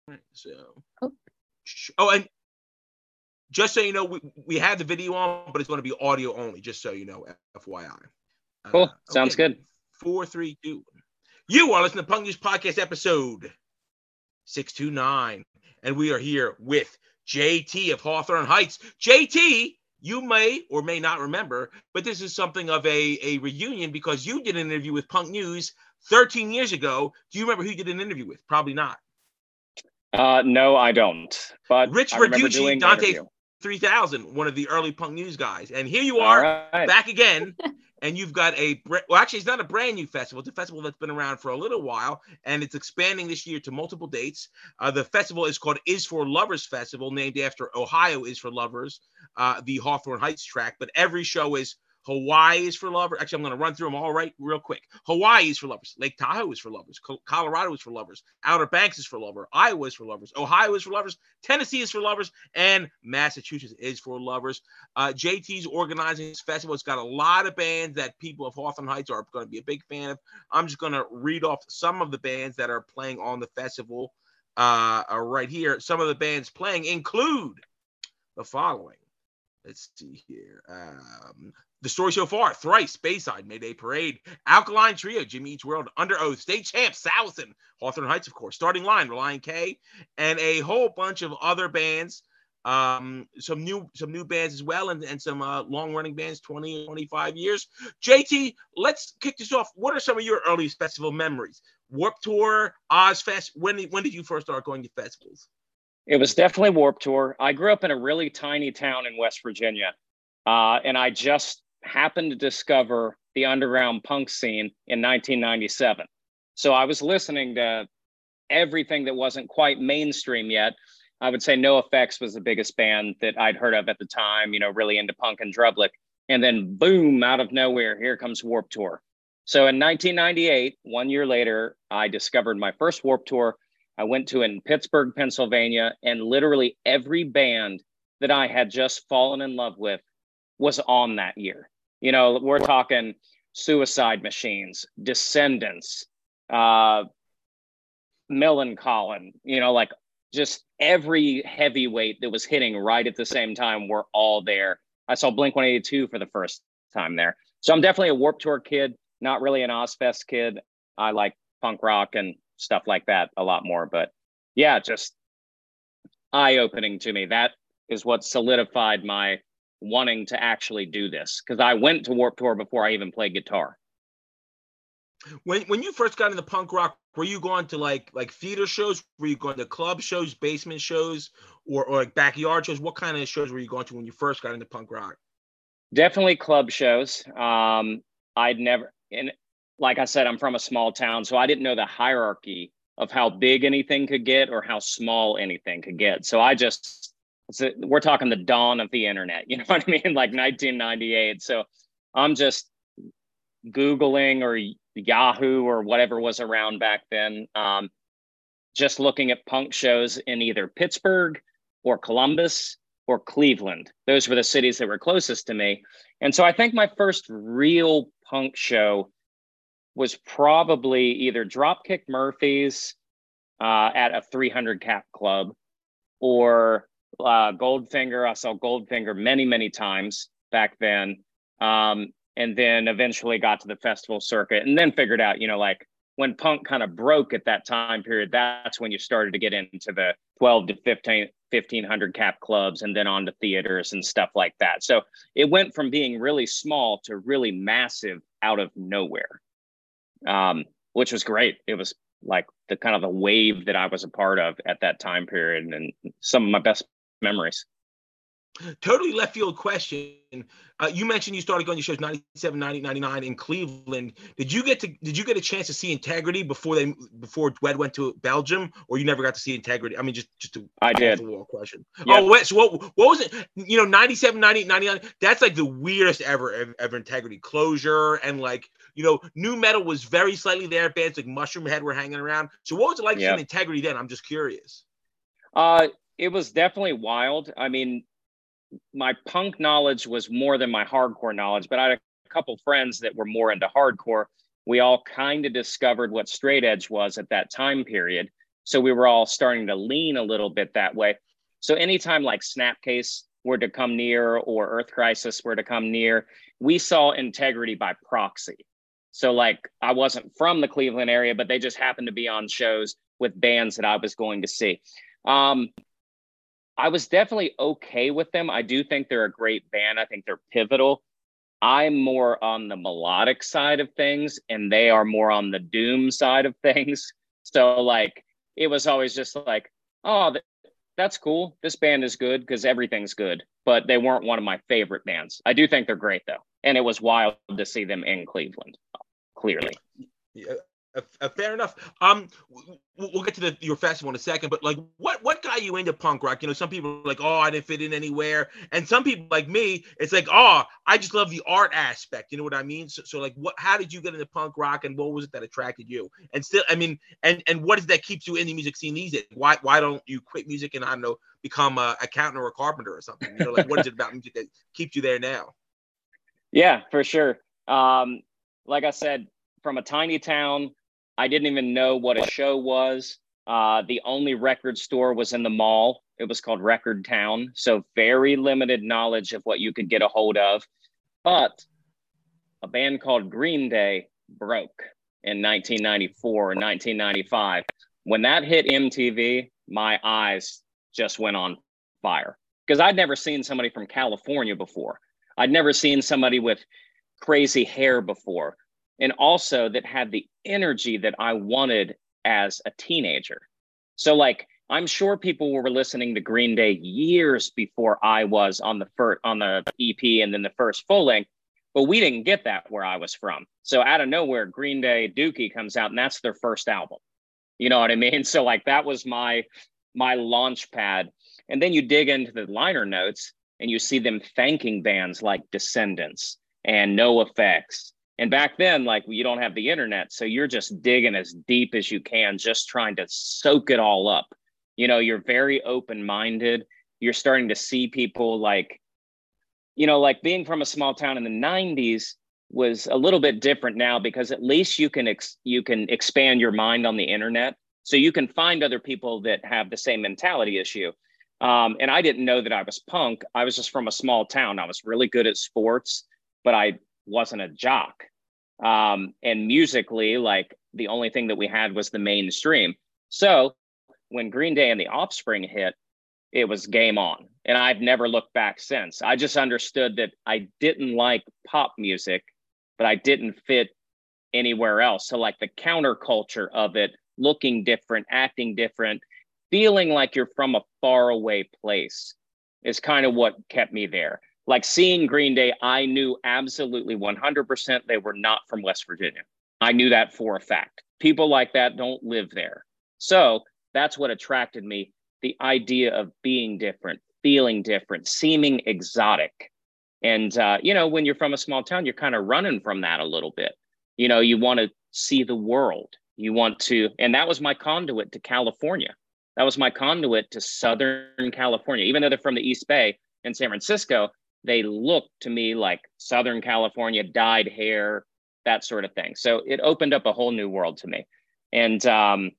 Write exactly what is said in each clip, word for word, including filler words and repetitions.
So, oh, oh and just so you know, we, we have the video on, but it's going to be audio only, just so you know, F Y I. Cool. Uh, Sounds okay. good. Four, three, two. You are listening to Punk News Podcast episode six two nine, and we are here with J T of Hawthorne Heights. J T, you may or may not remember, but this is something of a, a reunion because you did an interview with Punk News thirteen years ago. Do you remember who you did an interview with? Probably not. Uh, no, I don't. But Rich I remember Verducci, doing the Dante interview. three thousand, one of the early Punk News guys. And here you All are right. back again. And you've got a, well, actually, it's not a brand new festival. It's a festival that's been around for a little while, and it's expanding this year to multiple dates. Uh, the festival is called Is for Lovers Festival, named after Ohio Is for Lovers, uh, the Hawthorne Heights track. But every show is Hawaii is for lovers. Actually, I'm going to run through them all right real quick. Hawaii is for lovers. Lake Tahoe is for lovers. Colorado is for lovers. Outer Banks is for lovers. Iowa is for lovers. Ohio is for lovers. Tennessee is for lovers. And Massachusetts is for lovers. Uh, J T's organizing this festival. It's got a lot of bands that people of Hawthorne Heights are going to be a big fan of. I'm just going to read off some of the bands that are playing on the festival uh, right here. Some of the bands playing include the following. Let's see here. Um, the Story So Far, Thrice, Bayside, Mayday Parade, Alkaline Trio, Jimmy Eats World, Under Oath, State Champs, Salison, Hawthorne Heights, of course, Starting Line, Reliant K, and a whole bunch of other bands. Um, some new some new bands as well, and, and some uh, long-running bands, twenty, twenty-five years. J T, let's kick this off. What are some of your earliest festival memories? Warped Tour, Ozfest. When, when did you first start going to festivals? It was definitely Warped Tour. I grew up in a really tiny town in West Virginia, uh, and I just happened to discover the underground punk scene in nineteen ninety-seven. So I was listening to everything that wasn't quite mainstream yet. I would say NoFX was the biggest band that I'd heard of at the time, you know, really into punk and Drublic. And then boom, out of nowhere, here comes Warped Tour. So in nineteen ninety-eight, one year later, I discovered my first Warped Tour. I went to it in Pittsburgh, Pennsylvania, and literally every band that I had just fallen in love with was on that year. You know, we're talking Suicide Machines, Descendants, uh, Millencolin, you know, like just every heavyweight that was hitting right at the same time were all there. I saw Blink one eighty-two for the first time there. So I'm definitely a Warped Tour kid, not really an Ozfest kid. I like punk rock and stuff like that a lot more. But yeah, just eye-opening to me. That is what solidified my wanting to actually do this, because I went to Warped Tour before I even played guitar. When when you first got into punk rock, were you going to like like theater shows? Were you going to club shows, basement shows, or, or like backyard shows? What kind of shows were you going to when you first got into punk rock? Definitely club shows. Um, I'd never, and like I said, I'm from a small town, so I didn't know the hierarchy of how big anything could get or how small anything could get. So I just, it's a, we're talking the dawn of the internet, you know what I mean? Like nineteen ninety-eight. So I'm just Googling or Yahoo or whatever was around back then, um, just looking at punk shows in either Pittsburgh or Columbus or Cleveland. Those were the cities that were closest to me. And so I think my first real punk show was probably either Dropkick Murphys uh, at a three hundred cap club, or uh, Goldfinger. I saw Goldfinger many, many times back then. Um, and then eventually got to the festival circuit, and then figured out, you know, like when punk kind of broke at that time period, that's when you started to get into the twelve to fifteen hundred cap clubs, and then on to theaters and stuff like that. So it went from being really small to really massive out of nowhere, um, which was great. It was like the kind of the wave that I was a part of at that time period, and some of my best memories. Totally left field question. Uh, you mentioned you started going to shows ninety-seven, ninety, ninety-nine in Cleveland. Did you get to did you get a chance to see Integrity before they before Dwed went to Belgium, or you never got to see Integrity? I mean, just just a I did. off the wall question. Yep. Oh, wait, so what what was it? You know, ninety-seven, ninety, ninety-nine. That's like the weirdest ever ever, ever Integrity closure, and like, you know, new metal was very slightly there. Bands like Mushroom Head were hanging around. So what was it like Yep. seeing Integrity then? I'm just curious. Uh, it was definitely wild. I mean, my punk knowledge was more than my hardcore knowledge, but I had a couple friends that were more into hardcore. We all kind of discovered what straight edge was at that time period. So we were all starting to lean a little bit that way. So anytime like Snapcase were to come near or Earth Crisis were to come near, we saw Integrity by proxy. So like I wasn't from the Cleveland area, but they just happened to be on shows with bands that I was going to see. Um, I was definitely okay with them. I do think they're a great band. I think they're pivotal. I'm more on the melodic side of things, and they are more on the doom side of things. So like, it was always just like, oh, th- that's cool. This band is good because everything's good, but they weren't one of my favorite bands. I do think they're great though. And it was wild to see them in Cleveland, clearly. Yeah. Uh, uh, fair enough. Um, we'll, we'll get to the, your festival in a second, but like, what what got you into punk rock? You know, some people are like, oh, I didn't fit in anywhere, and some people like me, it's like, oh, I just love the art aspect. You know what I mean? So, so like, what? How did you get into punk rock, and what was it that attracted you? And still, I mean, and and what is it that keeps you in the music scene these days? Why why don't you quit music and I don't know, become a accountant or a carpenter or something? You know, like, what is it about music that keeps you there now? Yeah, for sure. Um, like I said, from a tiny town. I didn't even know what a show was. Uh, the only record store was in the mall. It was called Record Town. So very limited knowledge of what you could get a hold of. But a band called Green Day broke in nineteen ninety-four or nineteen ninety-five. When that hit M T V, my eyes just went on fire because I'd never seen somebody from California before. I'd never seen somebody with crazy hair before. And also that had the energy that I wanted as a teenager. So like, I'm sure people were listening to Green Day years before I was on the first, on the E P and then the first full length, but we didn't get that where I was from. So out of nowhere, Green Day Dookie comes out and that's their first album. You know what I mean? So like, that was my, my launch pad. And then you dig into the liner notes and you see them thanking bands like Descendants and NoFX. And back then, like, you don't have the internet, so you're just digging as deep as you can, just trying to soak it all up. You know, you're very open-minded. You're starting to see people like, you know, like being from a small town in the nineties was a little bit different now because at least you can ex- you can expand your mind on the internet. So you can find other people that have the same mentality as you. Um, and I didn't know that I was punk. I was just from a small town. I was really good at sports, but I wasn't a jock. Um, and musically, like the only thing that we had was the mainstream. So when Green Day and the Offspring hit, it was game on. And I've never looked back since. I just understood that I didn't like pop music, but I didn't fit anywhere else. So like the counterculture of it, looking different, acting different, feeling like you're from a faraway place is kind of what kept me there. Like seeing Green Day, I knew absolutely one hundred percent they were not from West Virginia. I knew that for a fact. People like that don't live there. So that's what attracted me, the idea of being different, feeling different, seeming exotic. And, uh, you know, when you're from a small town, you're kind of running from that a little bit. You know, you want to see the world. You want to, and that was my conduit to California. That was my conduit to Southern California. Even though they're from the East Bay in San Francisco, they looked to me like Southern California, dyed hair, that sort of thing. So it opened up a whole new world to me. And um,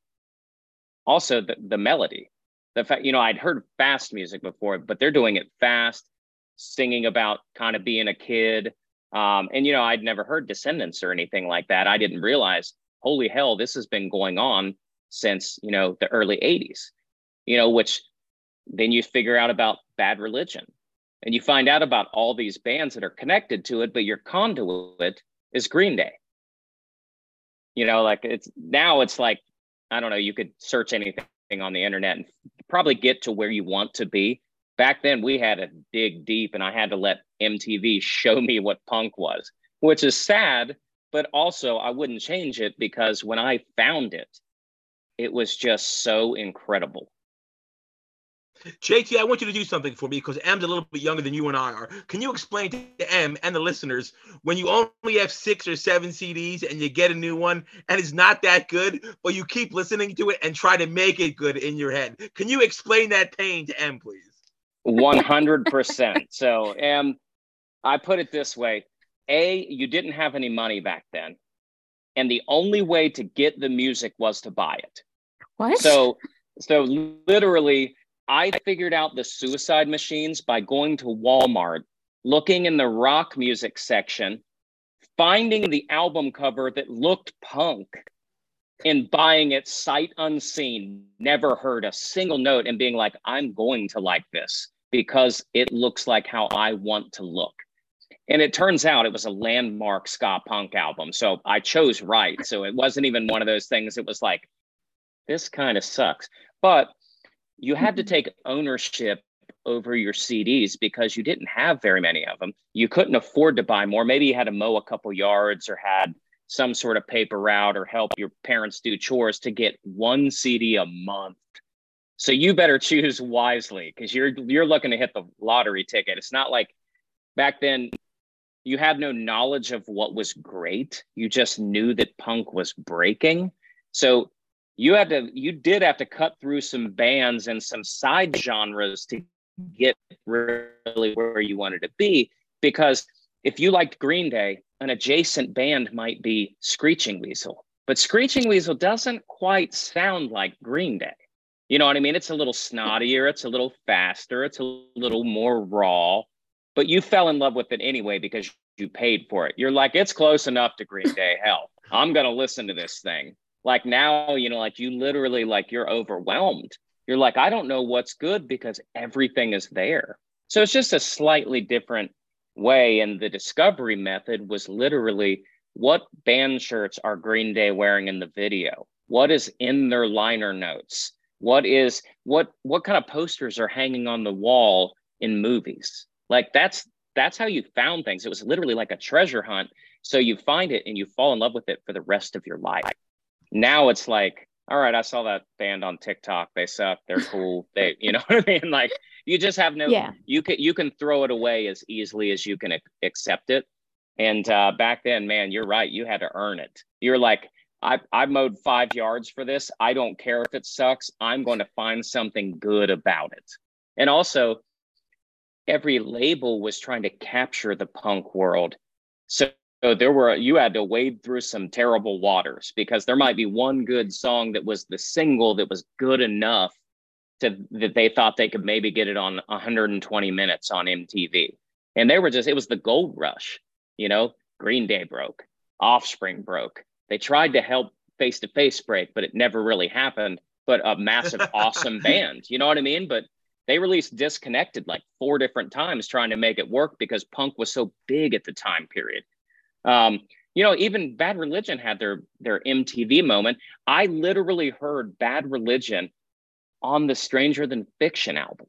also the, the melody, the fact, you know, I'd heard fast music before, but they're doing it fast, singing about kind of being a kid. Um, and, you know, I'd never heard Descendants or anything like that. I didn't realize, holy hell, this has been going on since, you know, the early eighties, you know, which then you figure out about Bad Religion. And you find out about all these bands that are connected to it, but your conduit is Green Day. You know, like it's now it's like, I don't know, you could search anything on the internet and probably get to where you want to be. Back then we had to dig deep and I had to let M T V show me what punk was, which is sad, but also I wouldn't change it because when I found it, it was just so incredible. J T, I want you to do something for me because M's a little bit younger than you and I are. Can you explain to M and the listeners when you only have six or seven C Ds and you get a new one and it's not that good, but you keep listening to it and try to make it good in your head? Can you explain that pain to M, please? one hundred percent. So, M, I put it this way. A, you didn't have any money back then. And the only way to get the music was to buy it. What? So, so literally, I figured out the Suicide Machines by going to Walmart, looking in the rock music section, finding the album cover that looked punk, and buying it sight unseen, never heard a single note, and being like, I'm going to like this because it looks like how I want to look. And it turns out it was a landmark ska punk album. So I chose right. So it wasn't even one of those things. It was like, this kind of sucks. But you had to take ownership over your C Ds because you didn't have very many of them. You couldn't afford to buy more. Maybe you had to mow a couple yards or had some sort of paper route or help your parents do chores to get one C D a month. So you better choose wisely because you're you're looking to hit the lottery ticket. It's not like back then you had no knowledge of what was great. You just knew that punk was breaking. So you had to, you did have to cut through some bands and some side genres to get really where you wanted to be. Because if you liked Green Day, an adjacent band might be Screeching Weasel, but Screeching Weasel doesn't quite sound like Green Day. You know what I mean? It's a little snottier, it's a little faster, it's a little more raw, but you fell in love with it anyway because you paid for it. You're like, it's close enough to Green Day. Hell, I'm going to listen to this thing. Like now, you know, like you literally, like you're overwhelmed. You're like, I don't know what's good because everything is there. So it's just a slightly different way. And the discovery method was literally, what band shirts are Green Day wearing in the video? What is in their liner notes? What is, what, what kind of posters are hanging on the wall in movies? Like that's, that's how you found things. It was literally like a treasure hunt. So you find it and you fall in love with it for the rest of your life. Now it's like, all right, I saw that band on TikTok. They suck. They're cool. They, you know what I mean? Like you just have no, yeah. you can, you can throw it away as easily as you can accept it. And uh, back then, man, you're right. You had to earn it. You're like, I, I mowed five yards for this. I don't care if it sucks. I'm going to find something good about it. And also, every label was trying to capture the punk world. So, so there were, you had to wade through some terrible waters because there might be one good song that was the single that was good enough to that they thought they could maybe get it on one hundred twenty minutes on M T V. And they were just, it was the gold rush, you know, Green Day broke, Offspring broke. They tried to help Face to Face break, but it never really happened. But a massive, awesome band, you know what I mean? But they released Disconnected like four different times trying to make it work because punk was so big at the time period. Um, you know, even Bad Religion had their, their M T V moment. I literally heard Bad Religion on the Stranger Than Fiction album.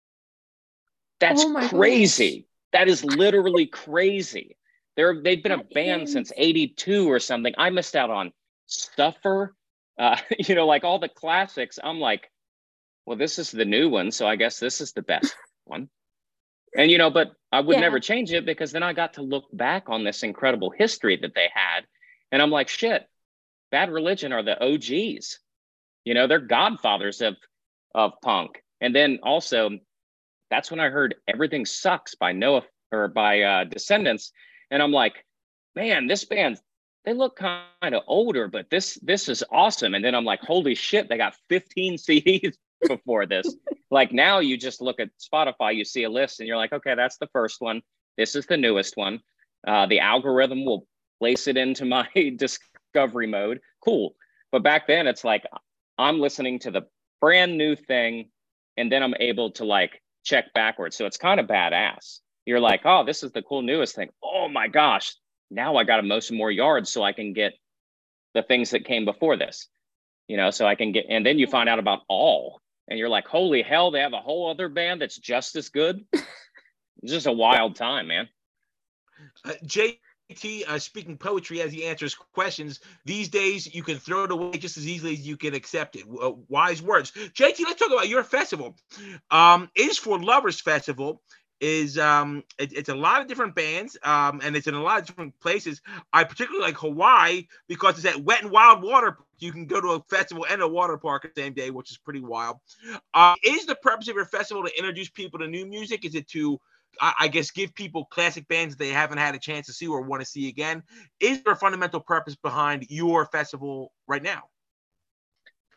That's oh crazy. Gosh. That is literally crazy. They're, they've been that a band is... since eighty-two or something. I missed out on Suffer, uh, you know, like all the classics. I'm like, well, this is the new one, so I guess this is the best one. And, you know, but I would yeah. never change it because then I got to look back on this incredible history that they had. And I'm like, shit, Bad Religion are the O Gs. You know, they're godfathers of, of punk. And then also, that's when I heard Everything Sucks by Noah or by uh, Descendants. And I'm like, man, this band, they look kind of older, but this this is awesome. And then I'm like, holy shit, they got fifteen C Ds before this. Like now you just look at Spotify, you see a list and you're like, okay, that's the first one. This is the newest one. Uh, the algorithm will place it into my discovery mode. Cool. But back then it's like, I'm listening to the brand new thing and then I'm able to like check backwards. So it's kind of badass. You're like, oh, this is the cool newest thing. Oh my gosh. Now I got to mow some more yards so I can get the things that came before this, you know, so I can get, and then you find out about All. And you're like, holy hell, they have a whole other band that's just as good. It's just a wild time, man. Uh, J T, uh, speaking poetry as he answers questions, these days you can throw it away just as easily as you can accept it. Uh, wise words. J T, let's talk about your festival. Um, Is for Lovers Festival is um, it, it's a lot of different bands um, and it's in a lot of different places. I particularly like Hawaii because it's at Wet and Wild Water. You can go to a festival and a water park the same day, which is pretty wild. Uh, is the purpose of your festival to introduce people to new music? Is it to, I, I guess, give people classic bands that they haven't had a chance to see or want to see again? Is there a fundamental purpose behind your festival right now?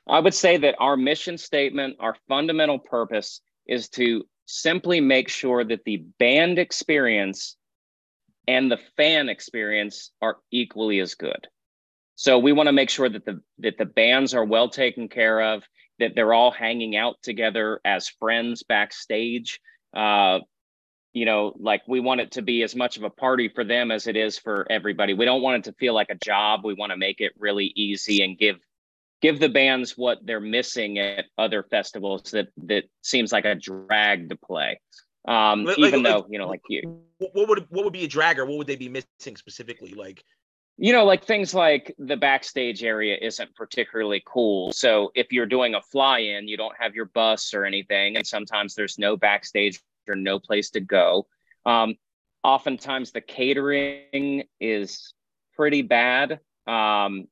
I would say that our mission statement, our fundamental purpose is to simply make sure that the band experience and the fan experience are equally as good. So we want to make sure that the that the bands are well taken care of, that they're all hanging out together as friends backstage. Uh, you know, like we want it to be as much of a party for them as it is for everybody. We don't want it to feel like a job. We want to make it really easy and give give the bands what they're missing at other festivals that that seems like a drag to play. Um, like, even like, though, you know, like you, what would what would be a drag, or what would they be missing specifically? Like, you know, like things like the backstage area isn't particularly cool. So if you're doing a fly-in, you don't have your bus or anything, and sometimes there's no backstage or no place to go. Um, oftentimes the catering is pretty bad. Um,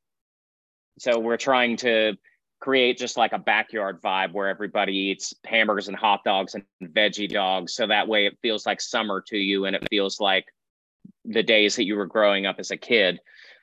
so we're trying to create just like a backyard vibe where everybody eats hamburgers and hot dogs and veggie dogs. So that way it feels like summer to you, and it feels like the days that you were growing up as a kid.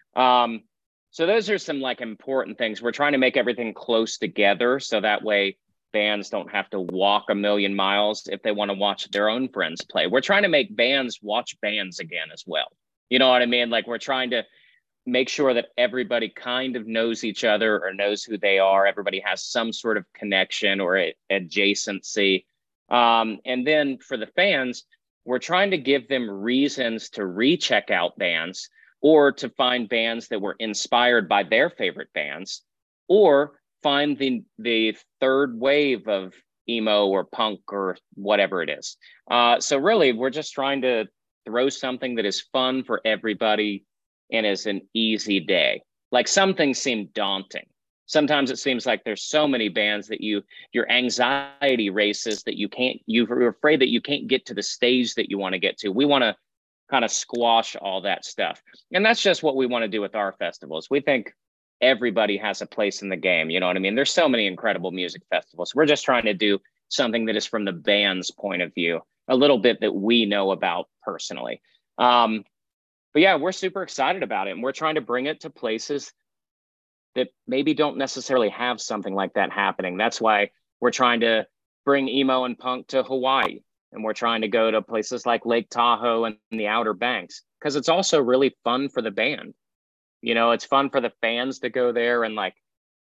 Um, so those are some like important things. We're trying to make everything close together, so that way bands don't have to walk a million miles if they want to watch their own friends play. We're trying to make bands watch bands again as well. You know what I mean? Like we're trying to make sure that everybody kind of knows each other or knows who they are. Everybody has some sort of connection or a, adjacency. Um, and then for the fans, we're trying to give them reasons to recheck out bands, or to find bands that were inspired by their favorite bands, or find the the third wave of emo or punk or whatever it is. Uh, so really, we're just trying to throw something that is fun for everybody and is an easy day. Like some things seem daunting. Sometimes it seems like there's so many bands that you, your anxiety races that you can't, you're afraid that you can't get to the stage that you want to get to. We want to kind of squash all that stuff. And that's just what we want to do with our festivals. We think everybody has a place in the game. You know what I mean? There's so many incredible music festivals. We're just trying to do something that is from the band's point of view, a little bit that we know about personally. Um, but yeah, we're super excited about it. And we're trying to bring it to places that maybe don't necessarily have something like that happening. That's why we're trying to bring emo and punk to Hawaii. And we're trying to go to places like Lake Tahoe and the Outer Banks, because it's also really fun for the band. You know, it's fun for the fans to go there and like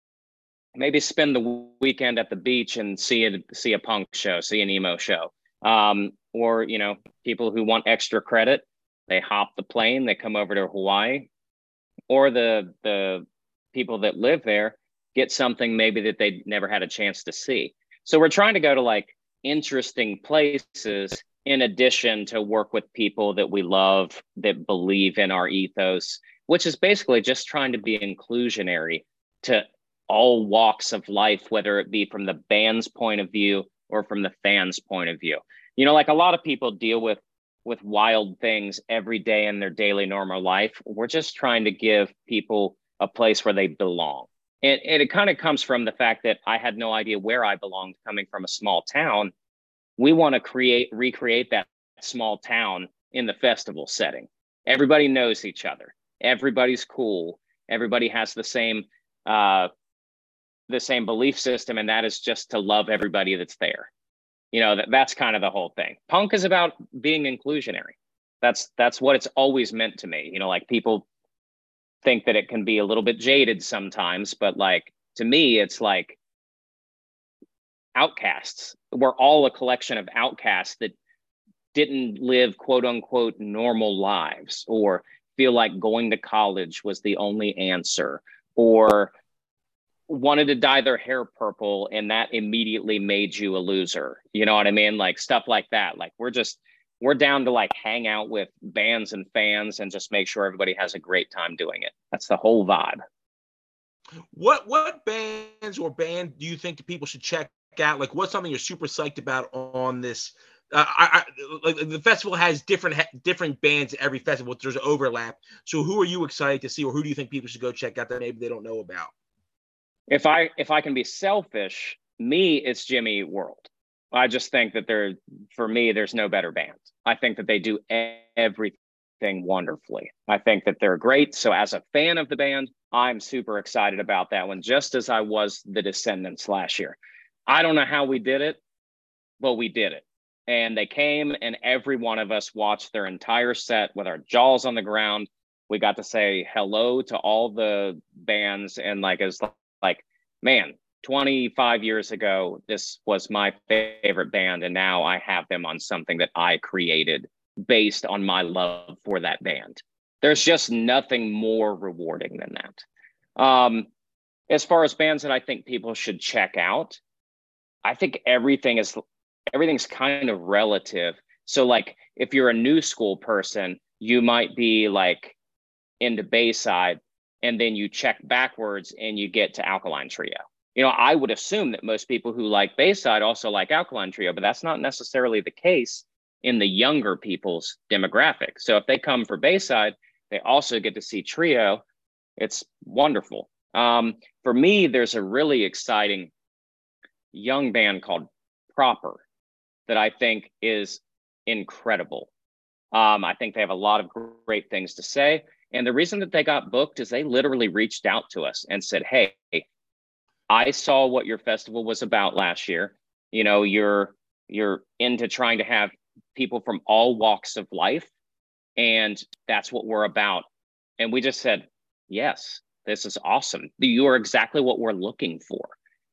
maybe spend the weekend at the beach and see a, see a punk show, see an emo show. Um, or, you know, people who want extra credit, they hop the plane, they come over to Hawaii, or the the people that live there get something maybe that they never had a chance to see. So we're trying to go to like interesting places in addition to work with people that we love, that believe in our ethos, which is basically just trying to be inclusionary to all walks of life, whether it be from the band's point of view or from the fans' point of view. You know, like a lot of people deal with with wild things every day in their daily normal life. We're just trying to give people a place where they belong. And, and it kind of comes from the fact that I had no idea where I belonged coming from a small town. We want to create, recreate that small town in the festival setting. Everybody knows each other. Everybody's cool. Everybody has the same, uh, the same belief system, and that is just to love everybody that's there. You know, that, that's kind of the whole thing. Punk is about being inclusionary. That's that's what it's always meant to me. You know, like people think that it can be a little bit jaded sometimes, but like to me, it's like outcasts. We're all a collection of outcasts that didn't live quote unquote normal lives, or feel like going to college was the only answer, or wanted to dye their hair purple and that immediately made you a loser. You know what I mean? Like stuff like that. Like we're just, we're down to like hang out with bands and fans and just make sure everybody has a great time doing it. That's the whole vibe. What what bands or band do you think people should check out? Like what's something you're super psyched about on this? Uh, I, I like the festival has different different bands at every festival. There's an overlap. So who are you excited to see, or who do you think people should go check out that maybe they don't know about? If I if I can be selfish, me, it's Jimmy World. I just think that there, for me, there's no better band. I think that they do everything everything wonderfully. I think that they're great. So as a fan of the band, I'm super excited about that one, just as I was the Descendants last year. I don't know how we did it, but we did it. And they came, and every one of us watched their entire set with our jaws on the ground. We got to say hello to all the bands, and like, it's like, man, twenty-five years ago, this was my favorite band, and now I have them on something that I created based on my love for that band. There's just nothing more rewarding than that. Um, as far as bands that I think people should check out, I think everything is everything's kind of relative. So like, if you're a new school person, you might be like into Bayside, and then you check backwards and you get to Alkaline Trio. You know, I would assume that most people who like Bayside also like Alkaline Trio, but that's not necessarily the case in the younger people's demographic. So if they come for Bayside, they also get to see Trio. It's wonderful. Um, for me, there's a really exciting young band called Proper that I think is incredible. Um, I think they have a lot of great things to say. And the reason that they got booked is they literally reached out to us and said, hey, I saw what your festival was about last year. You know, you're you're into trying to have people from all walks of life, and that's what we're about. And we just said, yes, this is awesome. You are exactly what we're looking for.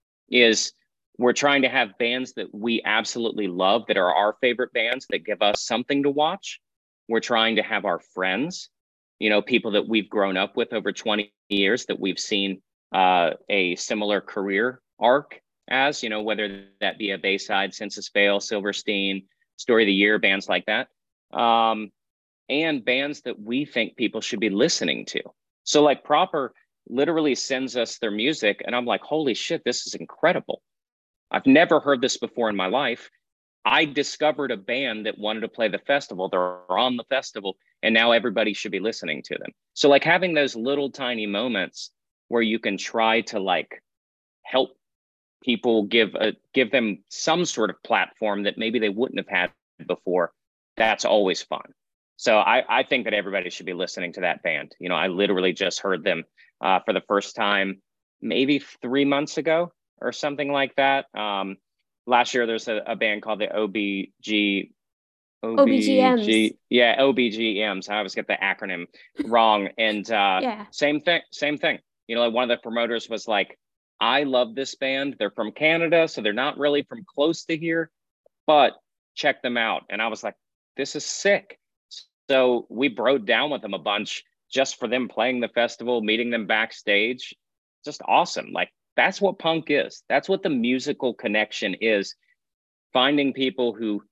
Is we're trying to have bands that we absolutely love, that are our favorite bands, that give us something to watch. We're trying to have our friends, you know, people that we've grown up with over twenty years, that we've seen uh, a similar career arc as, you know, whether that be a Bayside, Census Fail, Silverstein, Story of the Year, bands like that. Um, and bands that we think people should be listening to. So like Proper literally sends us their music, and I'm like, holy shit, this is incredible. I've never heard this before in my life. I discovered a band that wanted to play the festival. They're on the festival, and now everybody should be listening to them. So like having those little tiny moments where you can try to like help people, give a, give them some sort of platform that maybe they wouldn't have had before, that's always fun. So I, I think that everybody should be listening to that band. You know, I literally just heard them uh, for the first time maybe three months ago or something like that. Um, last year, there's a, a band called the O B G, O B G Ms. Yeah, O B G Ms. I always get the acronym wrong. And uh, yeah. same thing, same thing. You know, like one of the promoters was like, I love this band. They're from Canada, so they're not really from close to here, but check them out. And I was like, this is sick. So we broke down with them a bunch just for them playing the festival, meeting them backstage. Just awesome. Like, that's what punk is. That's what the musical connection is. Finding people who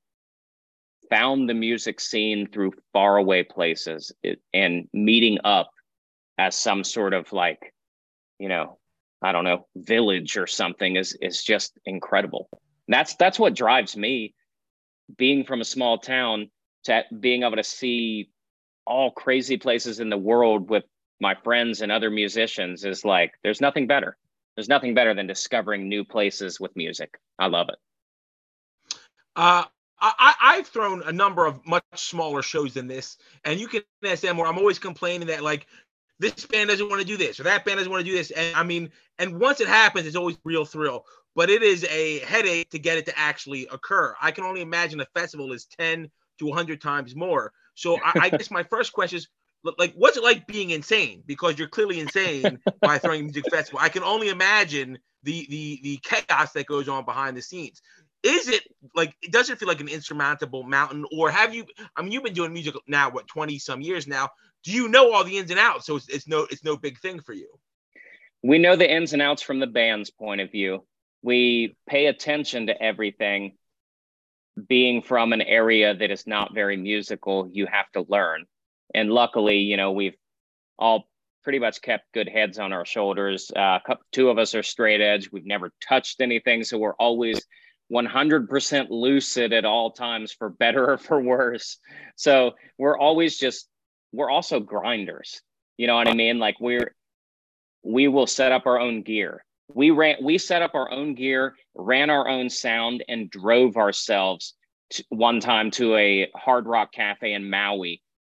found the music scene through faraway places and meeting up as some sort of like, you know, I don't know, village or something is is just incredible. That's that's what drives me, being from a small town, to being able to see all crazy places in the world with my friends and other musicians is like, there's nothing better. There's nothing better than discovering new places with music. I love it. Uh, I, I've thrown a number of much smaller shows than this, and you can ask them where I'm always complaining that like this band doesn't want to do this or that band doesn't want to do this. And I mean, and once it happens, it's always real thrill, but it is a headache to get it to actually occur. I can only imagine a festival is ten to one hundred times more. So I, I guess my first question is, like, what's it like being insane? Because you're clearly insane by throwing a music festival. I can only imagine the the the chaos that goes on behind the scenes. Is it like, it doesn't feel like an insurmountable mountain, or have you, I mean, you've been doing music now, what, twenty some years now. Do you know all the ins and outs? So it's, it's no, it's no big thing for you. We know the ins and outs from the band's point of view. We pay attention to everything. Being from an area that is not very musical, you have to learn. And luckily, you know, we've all pretty much kept good heads on our shoulders. Uh, two of us are straight edge. We've never touched anything. So we're always one hundred percent lucid at all times, for better or for worse. So we're always just, we're also grinders. You know what I mean? Like we're, we will set up our own gear. We ran, we set up our own gear, ran our own sound, and drove ourselves to, one time to a Hard Rock Cafe in Maui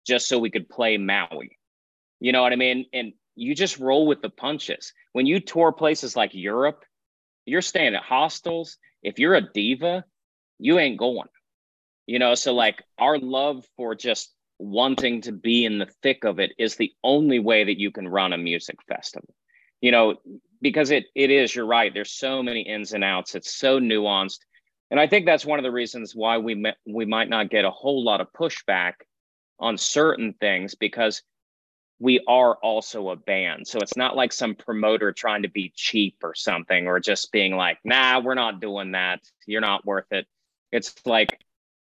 just so we could play Maui. You know what I mean? And you just roll with the punches. When you tour places like Europe, you're staying at hostels. If you're a diva, you ain't going. You know, so like our love for just wanting to be in the thick of it is the only way that you can run a music festival. You know, because it it is, you're right. There's so many ins and outs. It's so nuanced. And I think that's one of the reasons why we we might not get a whole lot of pushback on certain things, because we are also a band. So it's not like some promoter trying to be cheap or something, or just being like, nah, we're not doing that. You're not worth it. It's like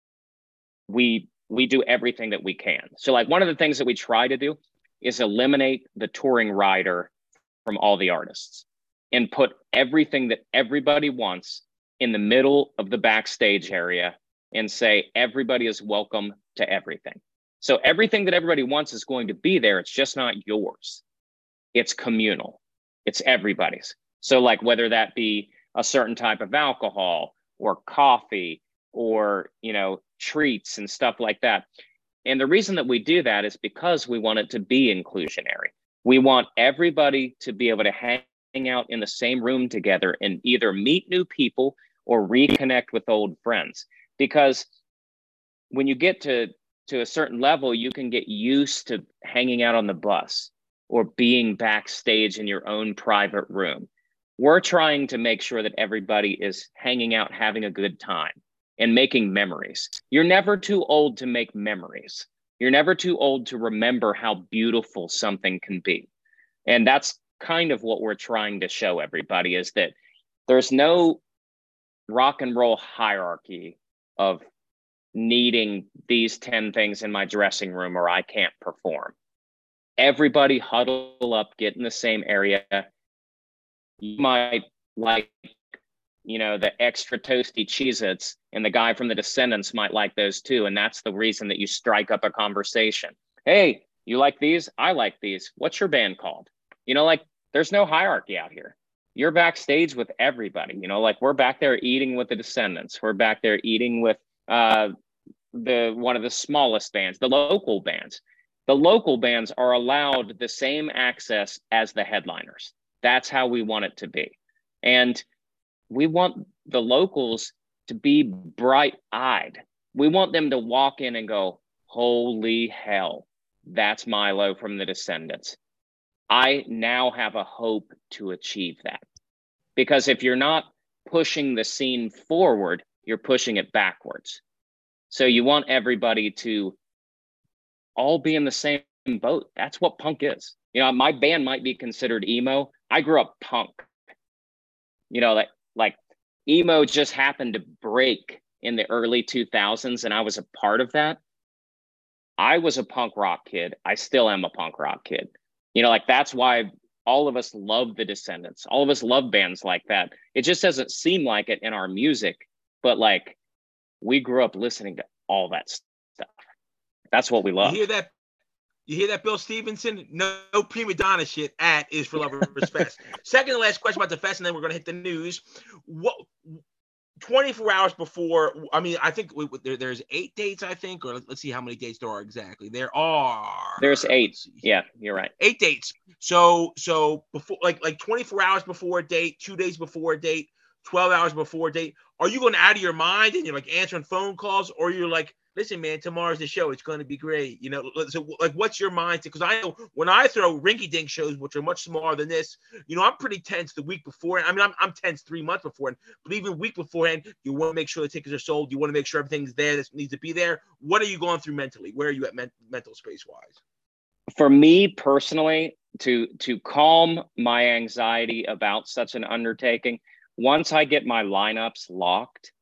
we we do everything that we can. So like one of the things that we try to do is eliminate the touring rider from all the artists and put everything that everybody wants in the middle of the backstage area and say everybody is welcome to everything. So everything that everybody wants is going to be there. It's just not yours. It's communal. It's everybody's. So like whether that be a certain type of alcohol or coffee or, you know, treats and stuff like that. And the reason that we do that is because we want it to be inclusionary. We want everybody to be able to hang out in the same room together and either meet new people or reconnect with old friends. Because when you get to, to a certain level, you can get used to hanging out on the bus or being backstage in your own private room. We're trying to make sure that everybody is hanging out, having a good time and making memories. You're never too old to make memories. You're never too old to remember how beautiful something can be. And that's kind of what we're trying to show everybody, is that there's no rock and roll hierarchy of needing these ten things in my dressing room or I can't perform. Everybody huddle up, get in the same area. You might like, you know, the extra toasty Cheez-Its, and the guy from the Descendants might like those too. And that's the reason that you strike up a conversation. Hey, you like these? I like these. What's your band called? You know, like there's no hierarchy out here. You're backstage with everybody. You know, like we're back there eating with the Descendants. We're back there eating with uh, the one of the smallest bands, the local bands. The local bands are allowed the same access as the headliners. That's how we want it to be. And we want the locals to be bright-eyed. We want them to walk in and go, holy hell, that's Milo from the Descendants. I now have a hope to achieve that. Because if you're not pushing the scene forward, you're pushing it backwards. So you want everybody to all be in the same boat. That's what punk is. You know, my band might be considered emo. I grew up punk. You know, like, like emo just happened to break in the early two thousands, and I was a part of that. I was a punk rock kid. I still am a punk rock kid. You know, like that's why all of us love the Descendants. All of us love bands like that. It just doesn't seem like it in our music, but like we grew up listening to all that stuff. That's what we love. You hear that? You hear that, Bill Stevenson? No, no prima donna shit at Is for Lovers Fest. Second and last question about the fest, and then we're going to hit the news. What twenty-four hours before, I mean, I think we, there, there's eight dates, I think, or let's see how many dates there are exactly. There are. There's eight. Yeah, you're right. Eight dates. So, so before, like, like twenty-four hours before a date, two days before a date, twelve hours before a date, are you going out of your mind and you're like answering phone calls, or you're like, listen, man, tomorrow's the show. It's going to be great. You know, so like, what's your mindset? Because I know when I throw rinky-dink shows, which are much smaller than this, you know, I'm pretty tense the week before. I mean, I'm, I'm tense three months beforehand, but even a week beforehand, you want to make sure the tickets are sold. You want to make sure everything's there that needs to be there. What are you going through mentally? Where are you at men- mental space-wise? For me personally, to to calm my anxiety about such an undertaking, once I get my lineups locked,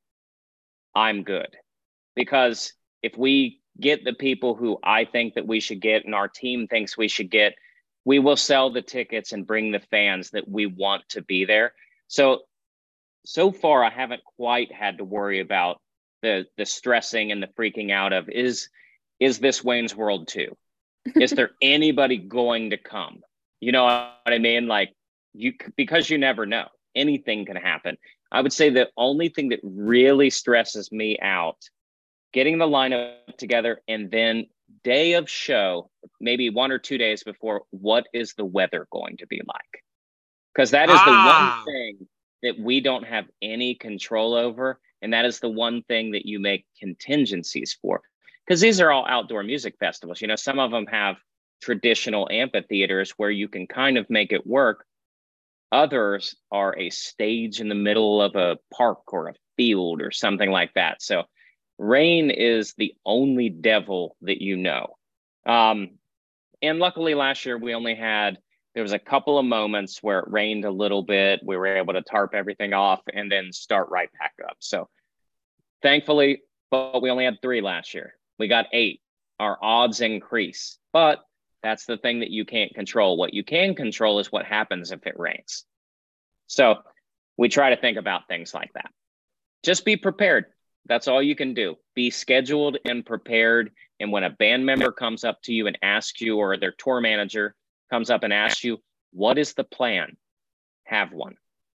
I'm good. Because if we get the people who I think that we should get and our team thinks we should get, we will sell the tickets and bring the fans that we want to be there. So, so far, I haven't quite had to worry about the the stressing and the freaking out of, is, is this Wayne's World two? Is there anybody going to come? You know what I mean? Like, you, because you never know. Anything can happen. I would say the only thing that really stresses me out, getting the lineup together and then day of show, maybe one or two days before, what is the weather going to be like? Because that is ah. the one thing that we don't have any control over. And that is the one thing that you make contingencies for. Because these are all outdoor music festivals. You know, some of them have traditional amphitheaters where you can kind of make it work. Others are a stage in the middle of a park or a field or something like that. So rain is the only devil that you know. Um, and luckily last year we only had, there was a couple of moments where it rained a little bit. We were able to tarp everything off and then start right back up. So thankfully, but we only had three last year. We got eight. Our odds increase, but that's the thing that you can't control. What you can control is what happens if it rains. So we try to think about things like that. Just be prepared. That's all you can do. Be scheduled and prepared. And when a band member comes up to you and asks you, or their tour manager comes up and asks you, what is the plan? Have one.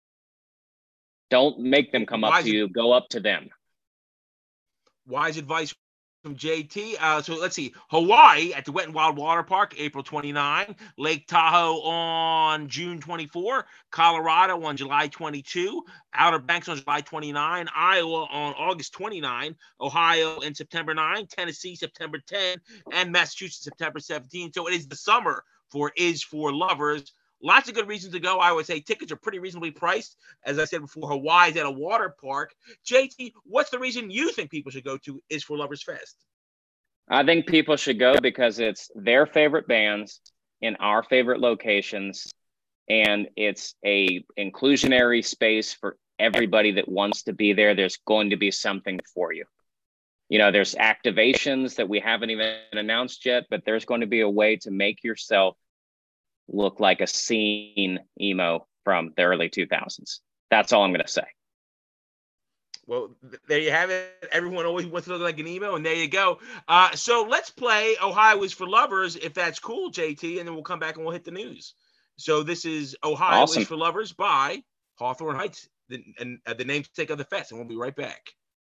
Don't make them come up to you. Go up to them. Wise advice from J T. Uh, so let's see. Hawaii at the Wet and Wild Water Park, April twenty-ninth. Lake Tahoe on June twenty-fourth. Colorado on July twenty-second. Outer Banks on July twenty-ninth. Iowa on August twenty-ninth. Ohio in September ninth. Tennessee September tenth. And Massachusetts September seventeenth. So it is the summer for Is for Lovers. Lots of good reasons to go. I would say tickets are pretty reasonably priced. As I said before, Hawaii's at a water park. J T, what's the reason you think people should go to Is for Lovers Fest? I think people should go because it's their favorite bands in our favorite locations, and it's a inclusionary space for everybody that wants to be there. There's going to be something for you. You know, there's activations that we haven't even announced yet, but there's going to be a way to make yourself look like a scene emo from the early two thousands. That's all I'm going to say. Well, there you have it. Everyone always wants to look like an emo, and there you go. Uh, so let's play Ohio Is for Lovers, if that's cool, J T, and then we'll come back and we'll hit the news. So this is Ohio Awesome. Is for Lovers by Hawthorne Heights, the, and uh, the namesake of the fest, and we'll be right back.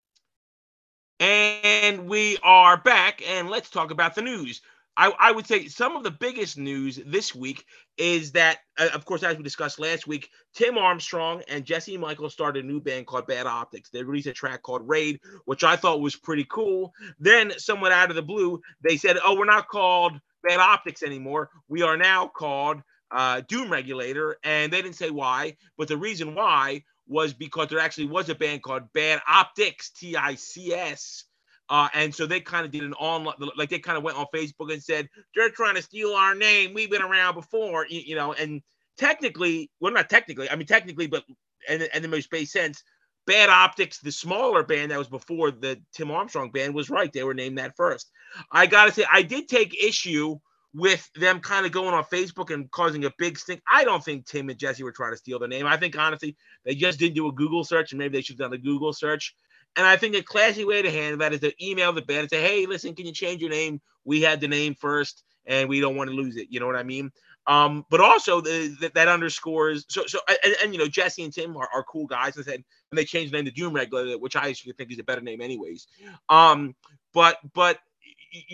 And we are back, and let's talk about the news. I, I would say some of the biggest news this week is that, uh, of course, as we discussed last week, Tim Armstrong and Jesse Michaels started a new band called Bad Optics. They released a track called Raid, which I thought was pretty cool. Then, somewhat out of the blue, they said, oh, we're not called Bad Optics anymore. We are now called uh, Doom Regulator. And they didn't say why, but the reason why was because there actually was a band called Bad Optics, T I C S. Uh, and so they kind of did an online, like they kind of went on Facebook and said, they're trying to steal our name. We've been around before, you, you know, and technically, well, not technically, I mean, technically, but and, and the most base sense, Bad Optics, the smaller band that was before the Tim Armstrong band, was right. They were named that first. I got to say, I did take issue with them kind of going on Facebook and causing a big stink. I don't think Tim and Jesse were trying to steal their name. I think, honestly, they just didn't do a Google search, and maybe they should have done a Google search. And I think a classy way to handle that is to email the band and say, hey, listen, can you change your name? We had the name first, and we don't want to lose it. You know what I mean? Um, but also the, the, that underscores. So, so and, and, you know, Jesse and Tim are, are cool guys. And said, and they changed the name to Doom Regulator, which I actually think is a better name anyways. Um, but, but you,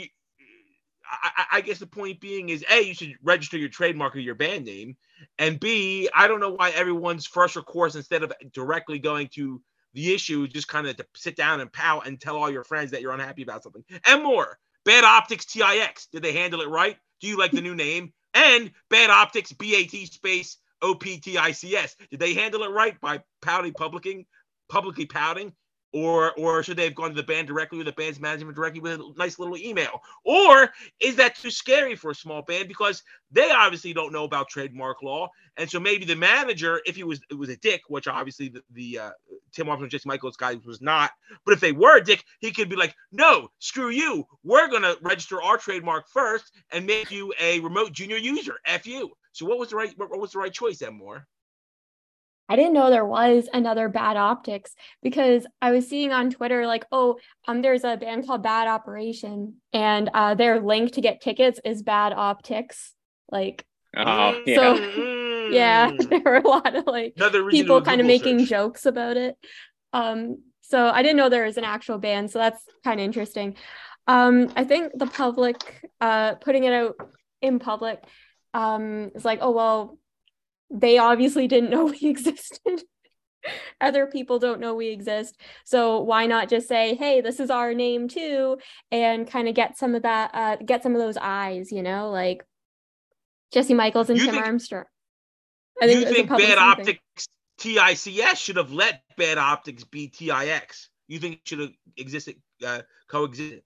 I, I guess the point being is, A, you should register your trademark or your band name. And B, I don't know why everyone's first recourse, instead of directly going to the issue, just kind of to sit down and pout and tell all your friends that you're unhappy about something. And more. Bad Optics T I X. Did they handle it right? Do you like the new name? And Bad Optics B A T space O P T I C S. Did they handle it right by pouting, publicing, publicly pouting? Or or should they have gone to the band directly, with the band's management directly, with a nice little email? Or is that too scary for a small band? Because they obviously don't know about trademark law. And so maybe the manager, if he was it was a dick, which obviously the, the uh, Tim Armstrong, Jesse Michaels guy was not, but if they were a dick, he could be like, no, screw you. We're going to register our trademark first and make you a remote junior user. F you. So what was the right what was the right choice, Moore? I didn't know there was another Bad Optics, because I was seeing on Twitter, like, oh, um, there's a band called Bad Operation, and uh, their link to get tickets is Bad Optics. Like, oh, yeah. so yeah, there were a lot of like people kind of making search. jokes about it. Um, so I didn't know there was an actual band, so that's kind of interesting. Um, I think the public, uh, putting it out in public, um, is like, oh well, they obviously didn't know we existed. Other people don't know we exist, so why not just say, hey, this is our name too, and kind of get some of that, uh, get some of those eyes, you know, like Jesse Michaels and You Tim think- Armstrong. I think you it was a think Bad publicity thing. Optics T I C S should have let Bad Optics be T I X? You think it should have existed, uh, coexisted?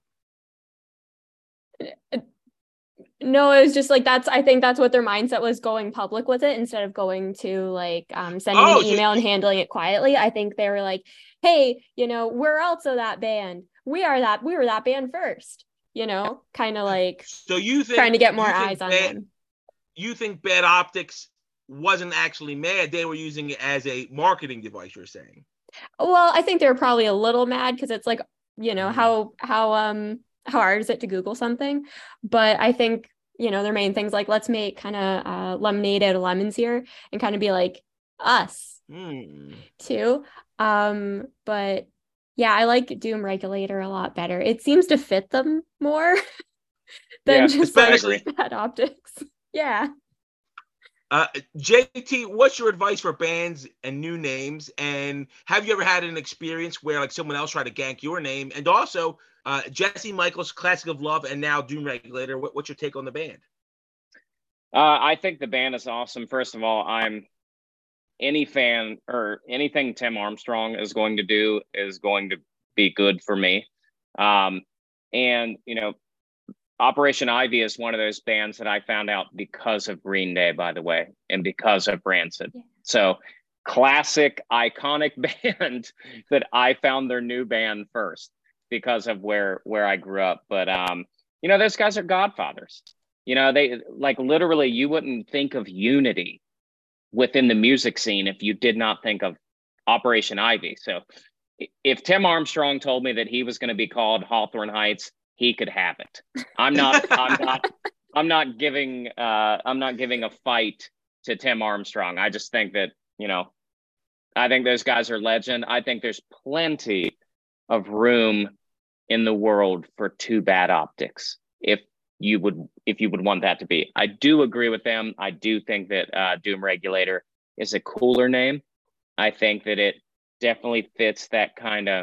No, it was just like that's I think that's what their mindset was, going public with it instead of going to like um sending Oh, an so- email and handling it quietly. I think they were like, hey, you know, we're also that band. We are that we were that band first, you know, kind of like So you think trying to get more you think eyes on Bad- them. You think Bad Optics wasn't actually mad? They were using it as a marketing device, you're saying? Well, I think they were probably a little mad because it's like, you know, Mhm. how how um how hard is it to Google something? But I think, you know, their main things like, let's make kind of uh, lemonade out of lemons here and kind of be like us Hmm. too. Um, but yeah, I like Doom Regulator a lot better. It seems to fit them more than Yeah, just especially- like Bad Optics. Yeah. Uh, J T, what's your advice for bands and new names? And have you ever had an experience where like someone else tried to gank your name? And also, uh, Jesse Michaels, Classic of Love, and now Doom Regulator. What, what's your take on the band? Uh, I think the band is awesome. First of all, I'm any fan or anything Tim Armstrong is going to do is going to be good for me. Um, and, you know, Operation Ivy is one of those bands that I found out because of Green Day, by the way, and because of Rancid. Yeah. So classic, iconic band that I found their new band first because of where where I grew up. But, um, you know, those guys are godfathers. You know, they like literally you wouldn't think of unity within the music scene if you did not think of Operation Ivy. So if Tim Armstrong told me that he was going to be called Hawthorne Heights, he could have it. I'm not, I'm not, I'm not giving, uh, I'm not giving a fight to Tim Armstrong. I just think that, you know, I think those guys are legend. I think there's plenty of room in the world for two Bad Optics. If you would, if you would want that to be, I do agree with them. I do think that uh, Doom Regulator is a cooler name. I think that it definitely fits that kind of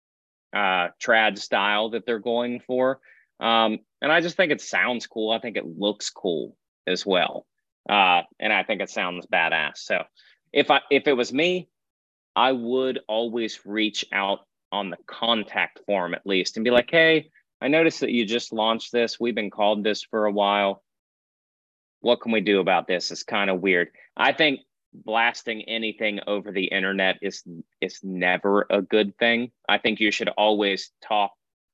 uh trad style that they're going for, um and I just think it sounds cool. I think it looks cool as well, uh and I think it sounds badass. So if I if it was me, I would always reach out on the contact form at least and be like, hey, I noticed that you just launched this, we've been called this for a while, what can we do about this? It's kind of weird. I think blasting anything over the internet is is never a good thing. I think you should always talk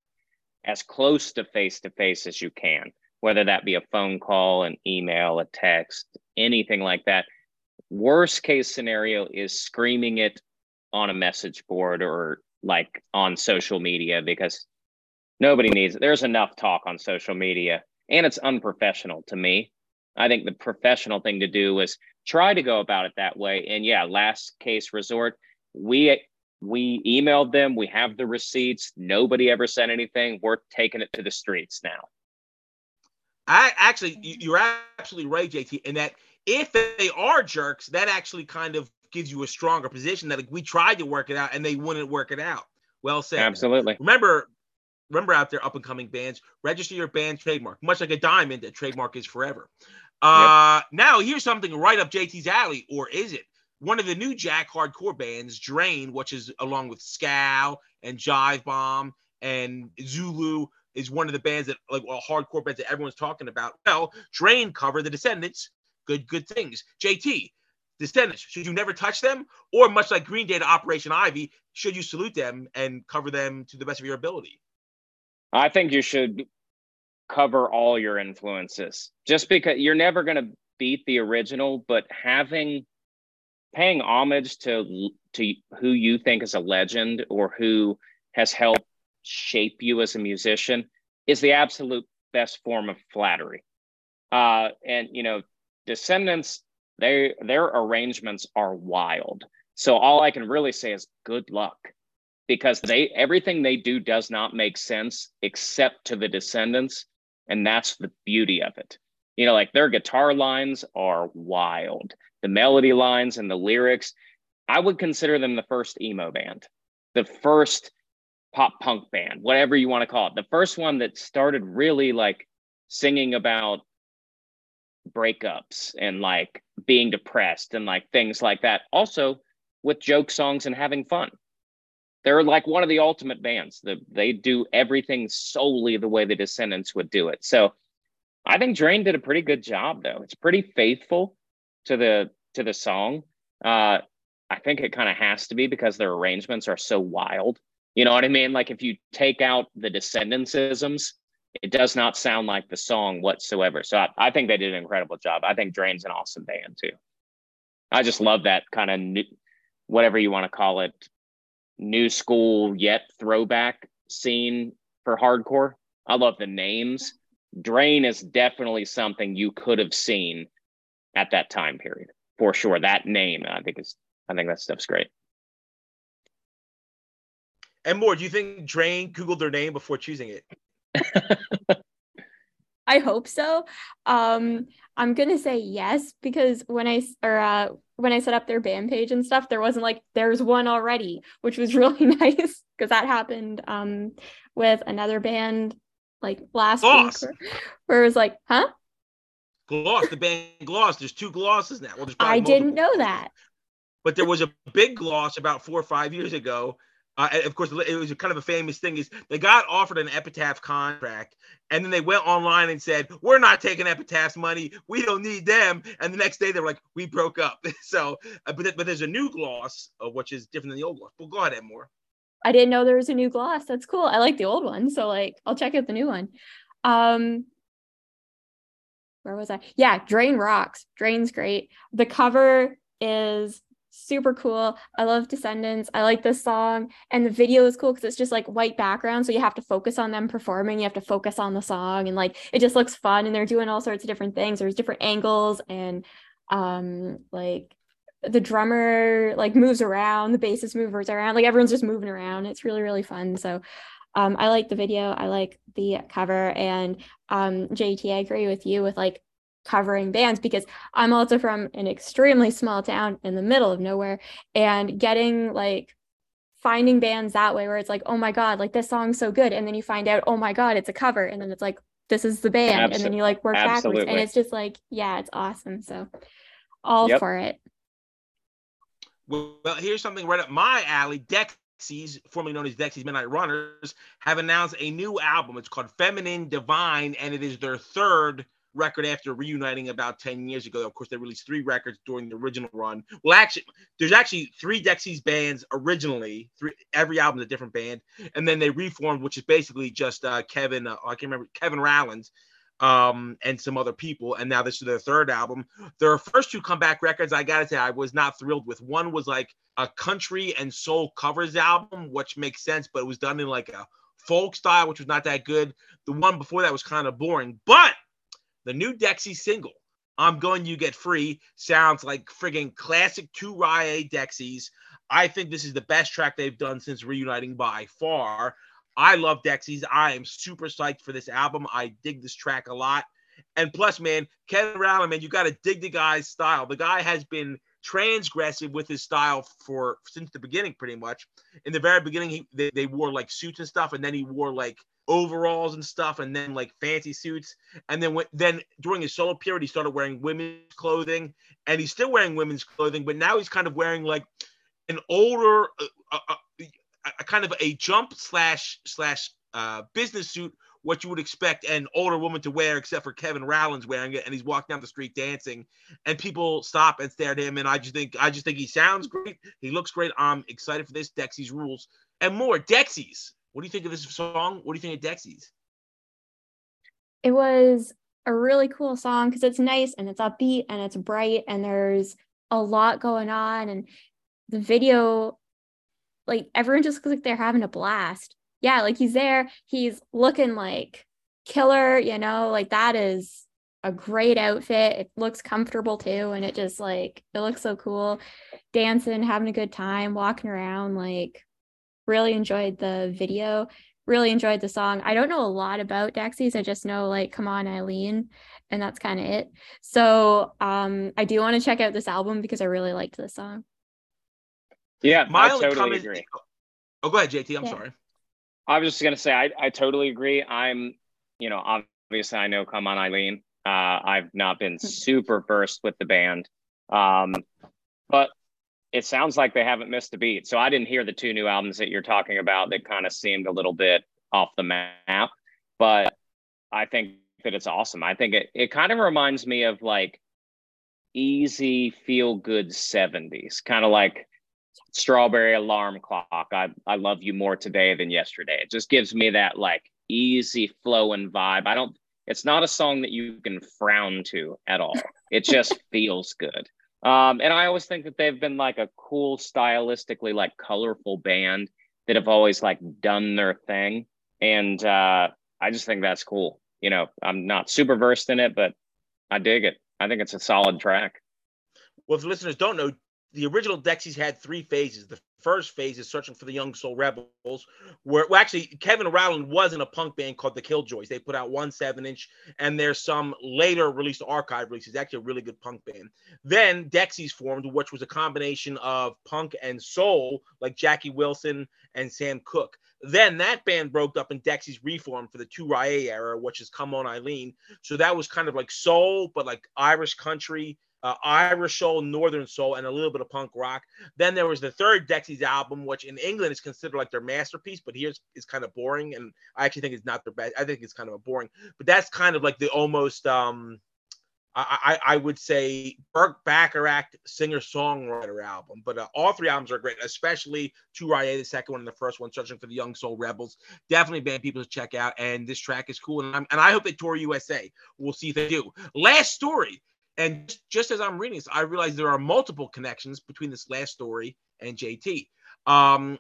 as close to face to face as you can, whether that be a phone call, an email, a text, anything like that. Worst case scenario is screaming it on a message board or like on social media, because nobody needs it. There's enough talk on social media and it's unprofessional to me. I think the professional thing to do is try to go about it that way. And yeah, last case resort, we we emailed them. We have the receipts. Nobody ever said anything. We're taking it to the streets now. I actually, you're absolutely right, J T, in that if they are jerks, that actually kind of gives you a stronger position that like we tried to work it out and they wouldn't work it out. Well said. Absolutely. Remember, remember out there, up and coming bands, register your band trademark, much like a diamond, a trademark is forever. Uh, yep. Now here's something right up J T's alley, or is it? One of the new Jack hardcore bands, Drain, which is along with Scow and Jive Bomb and Zulu, is one of the bands that like well, hardcore bands that everyone's talking about. Well, Drain cover the Descendants. Good, good things. J T, Descendants, should you never touch them? Or much like Green Day to Operation Ivy, should you salute them and cover them to the best of your ability? I think you should cover all your influences, just because you're never going to beat the original, but having paying homage to to who you think is a legend or who has helped shape you as a musician is the absolute best form of flattery. Uh, and you know, Descendants, they their arrangements are wild. So all I can really say is good luck. because they everything they do does not make sense except to the Descendants, and that's the beauty of it. You know, like their guitar lines are wild. The melody lines and the lyrics, I would consider them the first emo band, the first pop punk band, whatever you want to call it. The first one that started really like singing about breakups and like being depressed and like things like that. Also with joke songs and having fun. They're like one of the ultimate bands. The, they do everything solely the way the Descendants would do it. So I think Drain did a pretty good job, though. It's pretty faithful to the to the song. Uh, I think it kind of has to be because their arrangements are so wild. You know what I mean? Like if you take out the Descendants-isms, it does not sound like the song whatsoever. So I, I think they did an incredible job. I think Drain's an awesome band, too. I just love that kind of new, whatever you want to call it, new school yet throwback scene for hardcore. I love the names. Drain is definitely something you could have seen at that time period for sure. That name, I think is, I think that stuff's great. And more, do you think Drain Googled their name before choosing it? I hope so. Um, I'm gonna say yes because when I or uh, when I set up their band page and stuff, there wasn't like there's one already, which was really nice because that happened um with another band like last Gloss. week where, where it was like, huh? Gloss, the band Gloss. There's two Glosses now. Well, there's I didn't know Glosses. that. But there was a big Gloss about four or five years ago. Uh, and of course, it was a kind of a famous thing is they got offered an Epitaph contract, and then they went online and said, we're not taking Epitaph's money. We don't need them. And the next day they were like, we broke up. So, uh, but, but there's a new Gloss, uh, which is different than the old Gloss. Well, go ahead, Edmore. I didn't know there was a new Gloss. That's cool. I like the old one. So like, I'll check out the new one. Um, where was I? Yeah, Drain rocks. Drain's great. The cover is super cool. I love Descendants. I like this song, and the video is cool because it's just like white background, so you have to focus on them performing. You have to focus on the song, and like it just looks fun. And they're doing all sorts of different things. There's different angles, and um, like the drummer like moves around, the bassist moves around, like everyone's just moving around. It's really really fun. So um, I like the video. I like the cover, and um, J T, I agree with you with like covering bands because I'm also from an extremely small town in the middle of nowhere, and getting like finding bands that way where it's like, oh my god, like this song's so good, and then you find out, oh my god, it's a cover, and then it's like, this is the band. Absol- and then you like work absolutely. backwards, and it's just like, yeah, it's awesome. So all yep. for it. Well, here's something right up my alley. Dexys, formerly known as Dexys Midnight Runners, have announced a new album. It's called Feminine Divine, and it is their third record after reuniting about ten years ago. Of course, they released three records during the original run. Well, actually, there's actually three Dexys bands originally. Three, every album is a different band, and then they reformed, which is basically just uh, Kevin. Uh, I can't remember Kevin Rowlands, um, and some other people. And now this is their third album. Their first two comeback records, I gotta say, I was not thrilled with. One was like a country and soul covers album, which makes sense, but it was done in like a folk style, which was not that good. The one before that was kind of boring, but the new Dexys single, I'm Going You Get Free, sounds like friggin' classic two Rye Dexys. I think this is the best track they've done since reuniting by far. I love Dexys. I am super psyched for this album. I dig this track a lot. And plus, man, Kevin Rowland, man, you got to dig the guy's style. The guy has been transgressive with his style for since the beginning, pretty much. In the very beginning, he, they, they wore like suits and stuff, and then he wore like overalls and stuff, and then like fancy suits, and then when, then during his solo period he started wearing women's clothing, and he's still wearing women's clothing, but now he's kind of wearing like an older uh, uh, a kind of a jump slash slash uh business suit, what you would expect an older woman to wear, except for Kevin Rowland's wearing it, and he's walking down the street dancing, and people stop and stare at him, and I just think I just think he sounds great, he looks great. I'm excited for this. Dexys rules. And more, Dexys, what do you think of this song? What do you think of Dexys? It was a really cool song because it's nice and it's upbeat and it's bright and there's a lot going on, and the video, like everyone just looks like they're having a blast. Yeah, like he's there, he's looking like killer, you know, like that is a great outfit. It looks comfortable too, and it just like it looks so cool. Dancing, having a good time, walking around, like really enjoyed the video, really enjoyed the song. I don't know a lot about Dexys. I just know like Come On Eileen, and that's kind of it. So um, I do want to check out this album because I really liked this song. Yeah, My I only totally comment, agree. Oh, go ahead, J T. I'm Yeah. sorry. I was just gonna say I, I totally agree. I'm, you know, obviously I know Come On Eileen. Uh, I've not been super versed with the band, um, but it sounds like they haven't missed a beat. So I didn't hear the two new albums that you're talking about that kind of seemed a little bit off the map, but I think that it's awesome. I think it it kind of reminds me of like easy feel good seventies, kind of like Strawberry Alarm Clock. I I love you more today than yesterday. It just gives me that like easy flowing vibe. I don't, it's not a song that you can frown to at all. It just feels good. Um, and I always think that they've been like a cool, stylistically like colorful band that have always like done their thing. And uh, I just think that's cool. You know, I'm not super versed in it, but I dig it. I think it's a solid track. Well, if listeners don't know, the original Dexys had three phases. The first phase is Searching for the Young Soul Rebels, where well, actually Kevin Rowland was in a punk band called the Killjoys. They put out one seven inch, and there's some later released archive releases. Actually, a really good punk band. Then Dexys formed, which was a combination of punk and soul, like Jackie Wilson and Sam Cooke. Then that band broke up and Dexys reformed for the two Rye era, which is Come On Eileen. So that was kind of like soul, but like Irish country. Uh, Irish soul, Northern soul, and a little bit of punk rock. Then there was the third Dexys album, which in England is considered like their masterpiece, but here is kind of boring. And I actually think it's not their best. I think it's kind of a boring, but that's kind of like the almost, um, I, I, I would say, Burt Bacharach singer-songwriter album. But uh, all three albums are great, especially Two Rye, the second one, and the first one, Searching for the Young Soul Rebels. Definitely band people to check out, and this track is cool. And, I'm, and I hope they tour U S A. We'll see if they do. Last story. And just as I'm reading this, I realize there are multiple connections between this last story and J T. Um,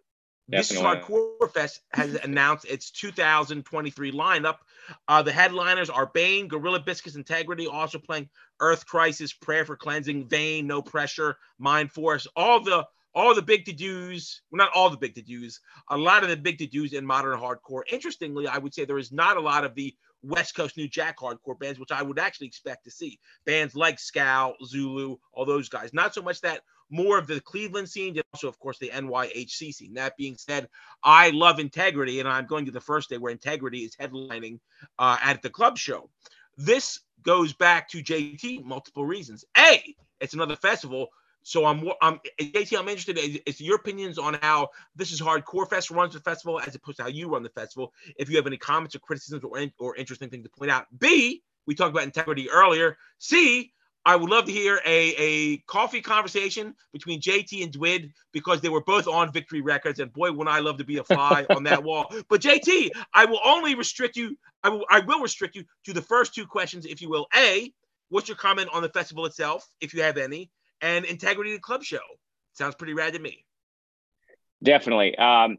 this is Hardcore Fest has announced its two thousand twenty-three lineup. Uh, the headliners are Bane, Gorilla Biscuits, Integrity, also playing Earth Crisis, Prayer for Cleansing, Vain, No Pressure, Mind Force, all the all the big to-dos, well, not all the big to-dos, a lot of the big to-dos in modern hardcore. Interestingly, I would say there is not a lot of the West Coast New Jack hardcore bands, which I would actually expect to see. Bands like Scowl, Zulu, all those guys. Not so much that, more of the Cleveland scene, and also, of course, the N Y H C scene. That being said, I love Integrity, and I'm going to the first day where Integrity is headlining uh, at the club show. This goes back to J T, multiple reasons. A, it's another festival. So I'm, I'm J T, I'm interested in it's your opinions on how This Is Hardcore Fest runs the festival as opposed to how you run the festival. If you have any comments or criticisms or, or interesting things to point out. B, we talked about Integrity earlier. C, I would love to hear a, a coffee conversation between J T and Dwid because they were both on Victory Records, and boy, would I love to be a fly on that wall. But J T, I will only restrict you, I will, I will restrict you to the first two questions, if you will. A, what's your comment on the festival itself, if you have any? And Integrity the club show. Sounds pretty rad to me. Definitely. Um,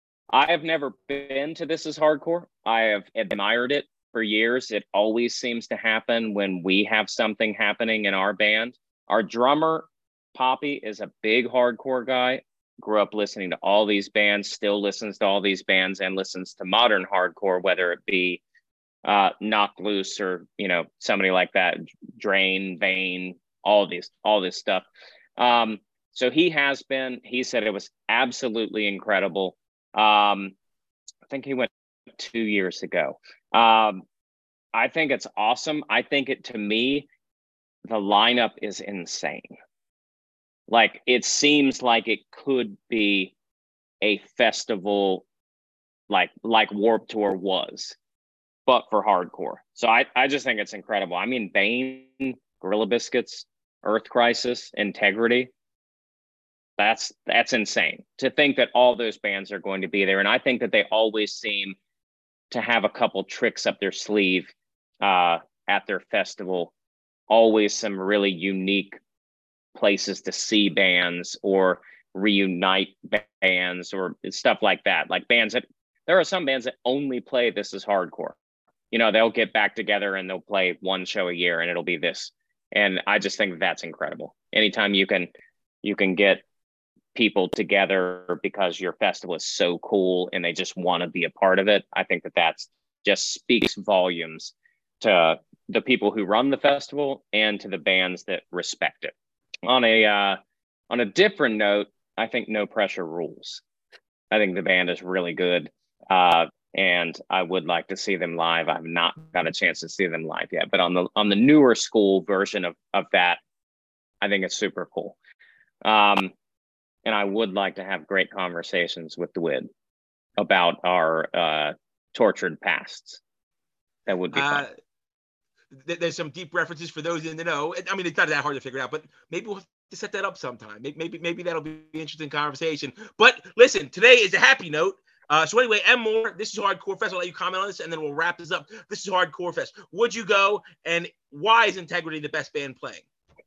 I have never been to This Is Hardcore. I have admired it for years. It always seems to happen when we have something happening in our band. Our drummer, Poppy, is a big hardcore guy. Grew up listening to all these bands, still listens to all these bands, and listens to modern hardcore, whether it be uh, Knocked Loose or, you know, somebody like that, Drain, Vain, all these, all this stuff. Um, so he has been, he said it was absolutely incredible. Um, I think he went two years ago. Um, I think it's awesome. I think it, to me, the lineup is insane. Like, it seems like it could be a festival like, like Warped Tour was, but for hardcore. So I, I just think it's incredible. I mean, Bane, Gorilla Biscuits, Earth Crisis, Integrity. That's that's insane to think that all those bands are going to be there. And I think that they always seem to have a couple tricks up their sleeve uh, at their festival. Always some really unique places to see bands or reunite bands or stuff like that. Like bands that, there are some bands that only play This Is Hardcore. You know, they'll get back together and they'll play one show a year and it'll be this. And I just think that's incredible. Anytime you can, you can get people together because your festival is so cool and they just want to be a part of it. I think that that's just speaks volumes to the people who run the festival and to the bands that respect it. On a uh, on a different note, I think No Pressure rules. I think the band is really good, uh, and I would like to see them live. I've not got a chance to see them live yet, but on the on the newer school version of of that, I think it's super cool. Um, and I would like to have great conversations with DeWitt about our uh, tortured pasts. That would be fun. Uh, th- there's some deep references for those in the know. I mean, it's not that hard to figure out, but maybe we'll have to set that up sometime. Maybe maybe, maybe that'll be an interesting conversation. But listen, today is a happy note. Uh, so anyway, M. Moore, this is Hardcore Fest. I'll let you comment on this, and then we'll wrap this up. This is Hardcore Fest. Would you go, and why is Integrity the best band playing?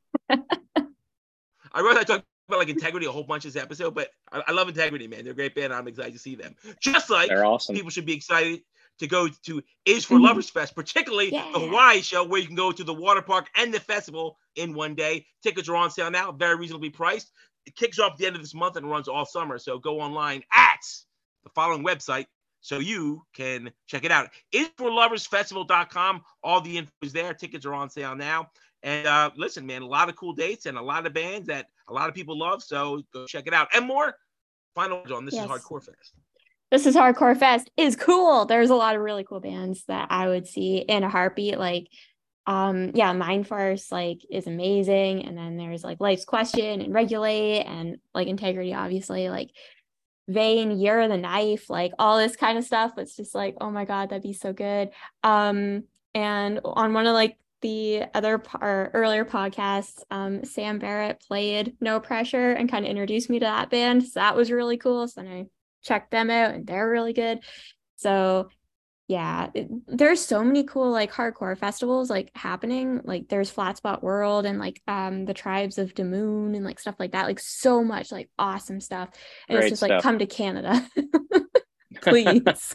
I realize I talked about like Integrity a whole bunch this episode, but I, I love Integrity, man. They're a great band. I'm excited to see them. Just like They're awesome. People should be excited to go to Is for Lovers Fest, particularly Yeah. the Hawaii show, where you can go to the water park and the festival in one day. Tickets are on sale now, very reasonably priced. It kicks off at the end of this month and runs all summer. So go online at the following website so you can check it out. is for lovers festival dot com. All the info is there. Tickets are on sale now. And uh, listen, man, a lot of cool dates and a lot of bands that a lot of people love. So go check it out. And more. Final words on this Yes. is Hardcore Fest. This is Hardcore Fest is cool. There's a lot of really cool bands that I would see in a heartbeat. Like, um, yeah, Mind Force like is amazing. And then there's like Life's Question and Regulate and like Integrity, obviously, like Vein, Year of the Knife, like all this kind of stuff. It's just like, oh my God, that'd be so good. Um, and on one of like the other or earlier podcasts, um, Sam Barrett played No Pressure and kind of introduced me to that band. So that was really cool. So then I checked them out and they're really good. So yeah, it, there's so many cool like hardcore festivals like happening. Like there's Flat Spot World and like um the Tribes of Damoon and like stuff like that. Like so much like awesome stuff. And Great it's just stuff. like, come to Canada. Please.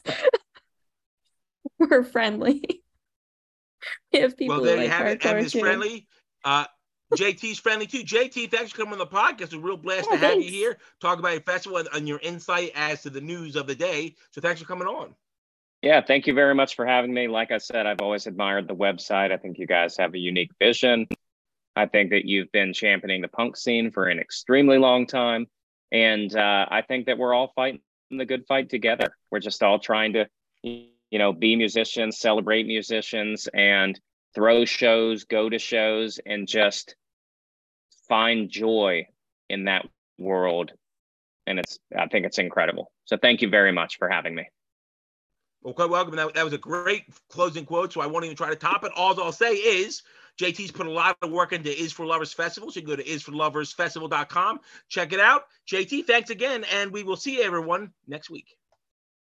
We're friendly. If people Well, there like you have it. hardcore And it's too. friendly. Uh, J T's friendly too. J T, thanks for coming on the podcast. It's a real blast Yeah, to have thanks. you here. Talk about your festival and, and your insight as to the news of the day. So thanks for coming on. Yeah, thank you very much for having me. Like I said, I've always admired the website. I think you guys have a unique vision. I think that you've been championing the punk scene for an extremely long time. And uh, I think that we're all fighting the good fight together. We're just all trying to, you know, be musicians, celebrate musicians, and throw shows, go to shows, and just find joy in that world. And it's, I think it's incredible. So thank you very much for having me. Well, quite welcome. That, that was a great closing quote, so I won't even try to top it. All I'll say is J T's put a lot of work into Is for Lovers Festival, so you can go to is for lovers festival dot com. Check it out. J T, thanks again, and we will see everyone next week.